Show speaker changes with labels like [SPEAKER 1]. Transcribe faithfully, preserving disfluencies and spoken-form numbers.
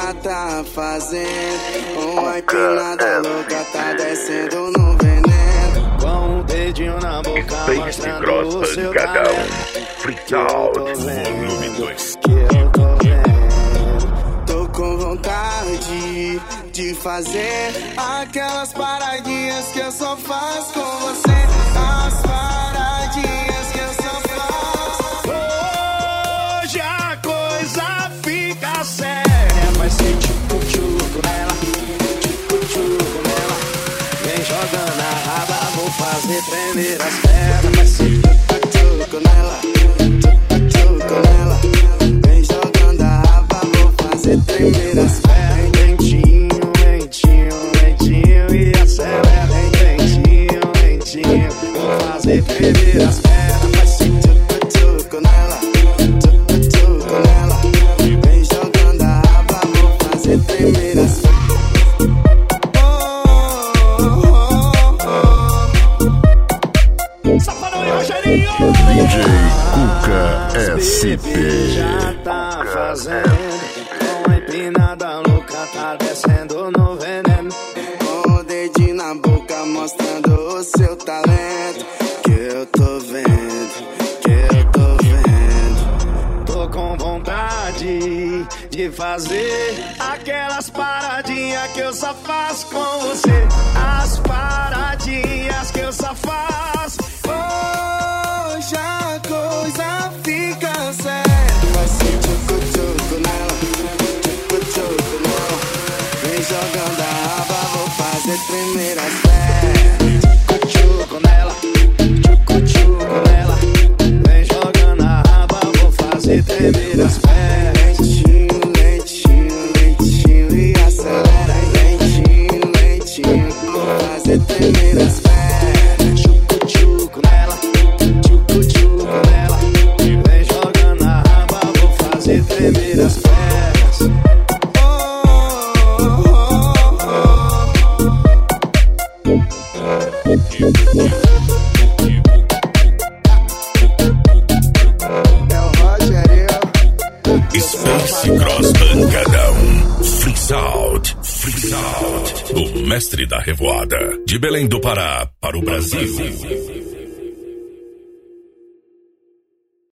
[SPEAKER 1] já tá fazendo. Uma empinada louca tá descendo no veneno.
[SPEAKER 2] Com um dedinho na boca mostrando o seu talento. Que eu tô vendo, que eu tô vendo.
[SPEAKER 1] Tô com vontade de fazer aquelas paradinhas que eu só faço com você. As paradinhas que eu só faço.
[SPEAKER 2] Hoje a coisa fica séria. Vai ser tchucu-tchucu nela, tchucu-tchucu nela. Vem jogando a raba, vou fazer tremer as pernas. Vai ser
[SPEAKER 1] tchucu-tchucu nela, tchucu-tchucu nela. Vem jogando a raba, vou fazer tremer as pernas.
[SPEAKER 2] Lentinho, lentinho, lentinho e acelera. Lentinho, lentinho, vou fazer tremer as pernas. Vai ser
[SPEAKER 1] tchucu-tchucu nela, tchucu-tchucu nela. Vem jogando a raba, vou fazer tremer as pernas.
[SPEAKER 3] D J Cuca S P
[SPEAKER 2] já tá fazendo. Com a empinada louca tá descendo no veneno.
[SPEAKER 1] Com o dedinho na boca mostrando o seu talento. Que eu tô vendo, que eu tô vendo.
[SPEAKER 2] Tô com vontade de fazer aquelas paradinhas que eu só faço com você. As paradinhas que eu só faço.
[SPEAKER 1] Hoje a coisa fica séria. Vai ser tchucu-tchucu nela, tchucu-tchucu nela. Vem jogando a raba, vou fazer tremer as pernas.
[SPEAKER 2] Tchucu-tchucu nela, tchucu-tchucu nela. Vem jogando a raba, vou fazer tremer as pernas.
[SPEAKER 1] Lentinho, lentinho, lentinho e acelera. Lentinho, lentinho, vou fazer tremer as pernas.
[SPEAKER 2] Tchucu-tchucu nela, tchucu-tchucu nela. Vem jogando a raba, vou fazer tremer as pernas.
[SPEAKER 3] Space Cross Pancadão. Freeze Out, Freeze Out. O mestre da revoada. De Belém do Pará para o Brasil.